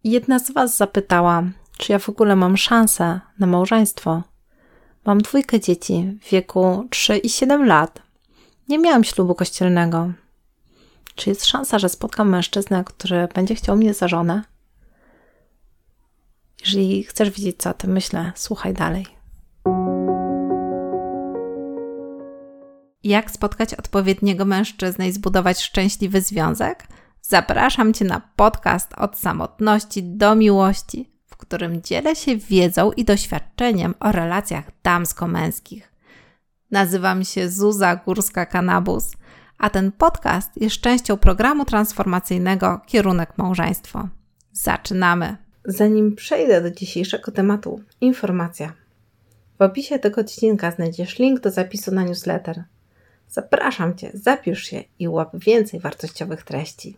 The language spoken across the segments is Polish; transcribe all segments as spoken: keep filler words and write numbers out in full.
Jedna z Was zapytała, czy ja w ogóle mam szansę na małżeństwo. Mam dwójkę dzieci w wieku trzy i siedem lat. Nie miałam ślubu kościelnego. Czy jest szansa, że spotkam mężczyznę, który będzie chciał mnie za żonę? Jeżeli chcesz wiedzieć, co o tym myślę, słuchaj dalej. Jak spotkać odpowiedniego mężczyznę i zbudować szczęśliwy związek? Zapraszam Cię na podcast Od samotności do miłości, w którym dzielę się wiedzą i doświadczeniem o relacjach damsko-męskich. Nazywam się Zuza Górska-Kanabus, a ten podcast jest częścią programu transformacyjnego Kierunek Małżeństwo. Zaczynamy! Zanim przejdę do dzisiejszego tematu, informacja. W opisie tego odcinka znajdziesz link do zapisu na newsletter. Zapraszam Cię, zapisz się i łap więcej wartościowych treści.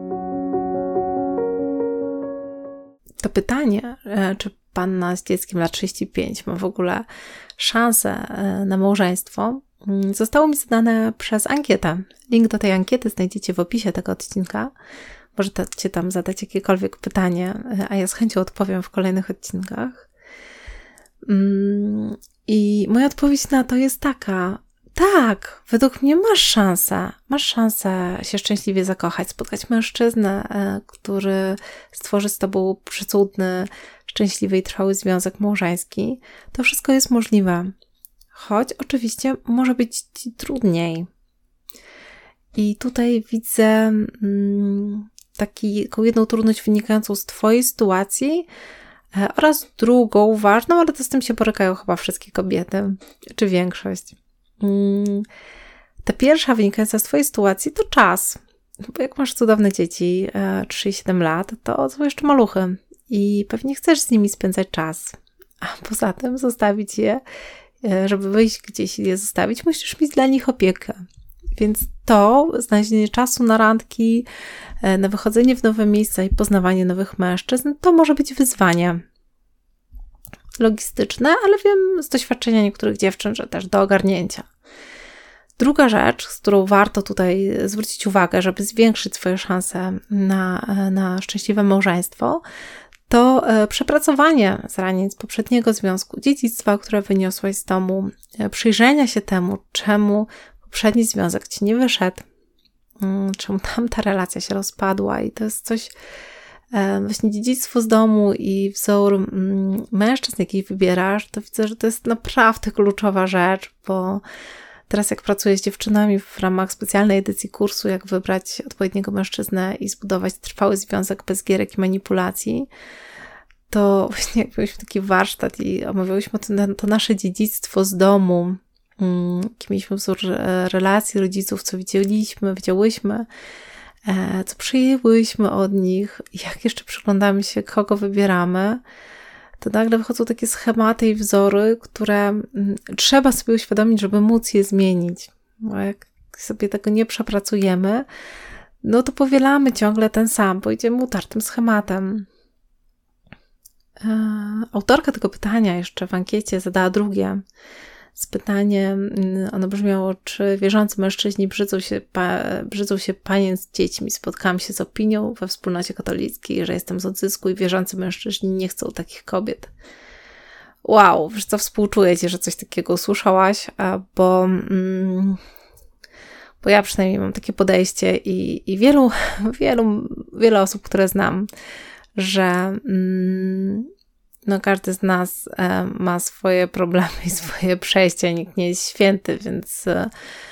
To pytanie, czy panna z dzieckiem lat trzydzieści pięć ma w ogóle szansę na małżeństwo, zostało mi zadane przez ankietę. Link do tej ankiety znajdziecie w opisie tego odcinka. Możecie tam zadać jakiekolwiek pytanie, a ja z chęcią odpowiem w kolejnych odcinkach. I moja odpowiedź na to jest taka: tak, według mnie masz szansę. Masz szansę się szczęśliwie zakochać, spotkać mężczyznę, który stworzy z tobą przecudny, szczęśliwy i trwały związek małżeński. To wszystko jest możliwe. Choć oczywiście może być ci trudniej. I tutaj widzę mm, taki, taką jedną trudność wynikającą z twojej sytuacji e, oraz drugą ważną, ale to z tym się borykają chyba wszystkie kobiety, czy większość. Mm, ta pierwsza wynikająca z twojej sytuacji to czas. Bo jak masz cudowne dzieci, e, trzy i siedem lat, to są jeszcze maluchy i pewnie chcesz z nimi spędzać czas. A poza tym zostawić je, e, żeby wyjść gdzieś i je zostawić, musisz mieć dla nich opiekę. Więc to, znalezienie czasu na randki, na wychodzenie w nowe miejsca i poznawanie nowych mężczyzn, to może być wyzwanie logistyczne, ale wiem z doświadczenia niektórych dziewczyn, że też do ogarnięcia. Druga rzecz, z którą warto tutaj zwrócić uwagę, żeby zwiększyć swoje szanse na, na szczęśliwe małżeństwo, to przepracowanie zranień z poprzedniego związku, dziedzictwa, które wyniosłeś z domu, przyjrzenia się temu, czemu poprzedni związek ci nie wyszedł, czemu tamta relacja się rozpadła i to jest coś, właśnie dziedzictwo z domu i wzór mężczyzn, jaki wybierasz, to widzę, że to jest naprawdę kluczowa rzecz, bo teraz jak pracuję z dziewczynami w ramach specjalnej edycji kursu, jak wybrać odpowiedniego mężczyznę i zbudować trwały związek bez gierek i manipulacji, to właśnie jak byliśmy taki warsztat i omawiałyśmy to, to nasze dziedzictwo z domu, jaki mieliśmy wzór relacji rodziców, co widzieliśmy, widziałyśmy, co przyjęłyśmy od nich, jak jeszcze przyglądamy się, kogo wybieramy, to nagle wychodzą takie schematy i wzory, które trzeba sobie uświadomić, żeby móc je zmienić. Bo jak sobie tego nie przepracujemy, no to powielamy ciągle ten sam, pojedziemy utartym schematem. Autorka tego pytania jeszcze w ankiecie zadała drugie z pytaniem, ono brzmiało, czy wierzący mężczyźni brzydzą się, pa, brzydzą się panien z dziećmi. Spotkałam się z opinią we wspólnocie katolickiej, że jestem z odzysku i wierzący mężczyźni nie chcą takich kobiet. Wow, wiesz co, współczuję Ci, że coś takiego usłyszałaś, bo, mm, bo ja przynajmniej mam takie podejście i, i wielu, wielu, wiele osób, które znam, że mm, no każdy z nas e, ma swoje problemy i swoje przejścia, nikt nie jest święty, więc e,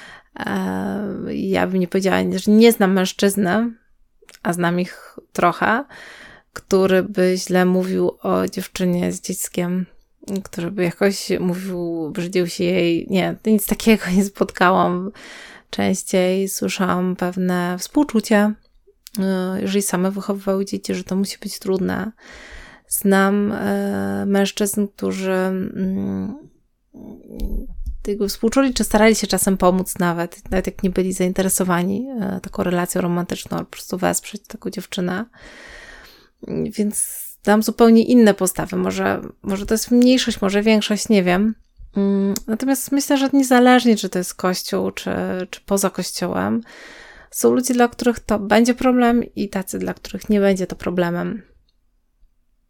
ja bym nie powiedziała, że nie znam mężczyzny, a znam ich trochę, który by źle mówił o dziewczynie z dzieckiem, który by jakoś mówił, brzydził się jej. Nie, nic takiego nie spotkałam. Częściej słyszałam pewne współczucie, jeżeli same wychowywały dzieci, że to musi być trudne. Znam e, mężczyzn, którzy mm, jakby współczuli, czy starali się czasem pomóc nawet, nawet jak nie byli zainteresowani e, taką relacją romantyczną, albo po prostu wesprzeć taką dziewczynę. Więc dam zupełnie inne postawy. Może, może to jest mniejszość, może większość, nie wiem. Natomiast myślę, że niezależnie, czy to jest kościół, czy, czy poza kościołem, są ludzie, dla których to będzie problem i tacy, dla których nie będzie to problemem.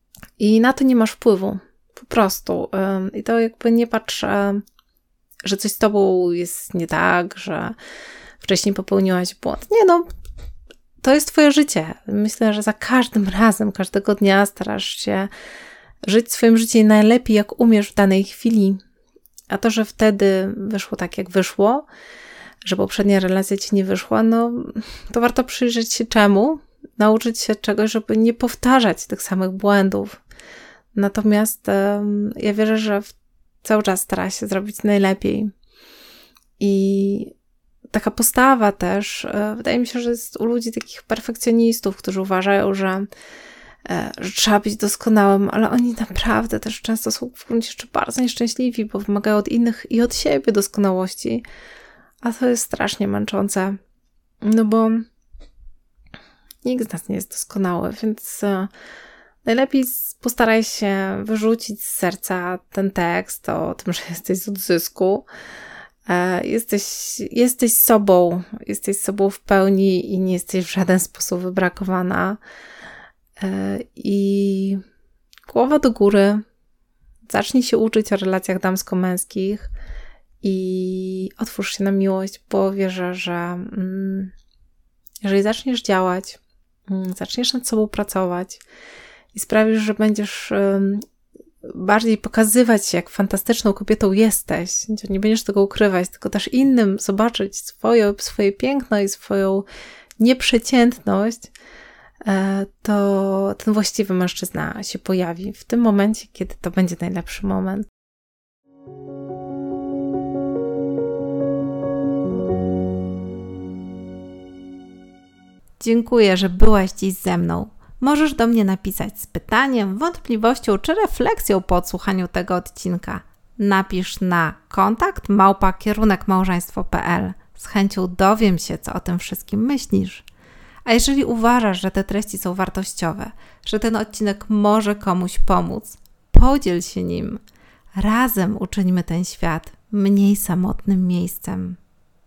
I na to nie masz wpływu. Po prostu. I to jakby nie patrz, że coś z tobą jest nie tak, że wcześniej popełniłaś błąd. Nie no, to jest twoje życie. Myślę, że za każdym razem, każdego dnia starasz się żyć swoim życiem najlepiej, jak umiesz w danej chwili. A to, że wtedy wyszło tak, jak wyszło, że poprzednia relacja ci nie wyszła, no to warto przyjrzeć się czemu, nauczyć się czegoś, żeby nie powtarzać tych samych błędów. Natomiast um, ja wierzę, że cały czas stara się zrobić najlepiej. I taka postawa też, e, wydaje mi się, że jest u ludzi takich perfekcjonistów, którzy uważają, że, e, że trzeba być doskonałym, ale oni naprawdę też często są w gruncie rzeczy bardzo nieszczęśliwi, bo wymagają od innych i od siebie doskonałości. A to jest strasznie męczące, no bo nikt z nas nie jest doskonały, więc e, najlepiej postaraj się wyrzucić z serca ten tekst o tym, że jesteś z odzysku. E, jesteś, jesteś sobą, jesteś sobą w pełni i nie jesteś w żaden sposób wybrakowana. E, I głowa do góry. Zacznij się uczyć o relacjach damsko-męskich i otwórz się na miłość, bo wierzę, że mm, jeżeli zaczniesz działać, mm, zaczniesz nad sobą pracować i sprawisz, że będziesz um, bardziej pokazywać się, jak fantastyczną kobietą jesteś, nie będziesz tego ukrywać, tylko też innym zobaczyć swoje, swoje piękno i swoją nieprzeciętność, e, to ten właściwy mężczyzna się pojawi w tym momencie, kiedy to będzie najlepszy moment. Dziękuję, że byłaś dziś ze mną. Możesz do mnie napisać z pytaniem, wątpliwością czy refleksją po odsłuchaniu tego odcinka. Napisz na kontakt małpa kierunek małżeństwo kropka p l. Z chęcią dowiem się, co o tym wszystkim myślisz. A jeżeli uważasz, że te treści są wartościowe, że ten odcinek może komuś pomóc, podziel się nim. Razem uczyńmy ten świat mniej samotnym miejscem.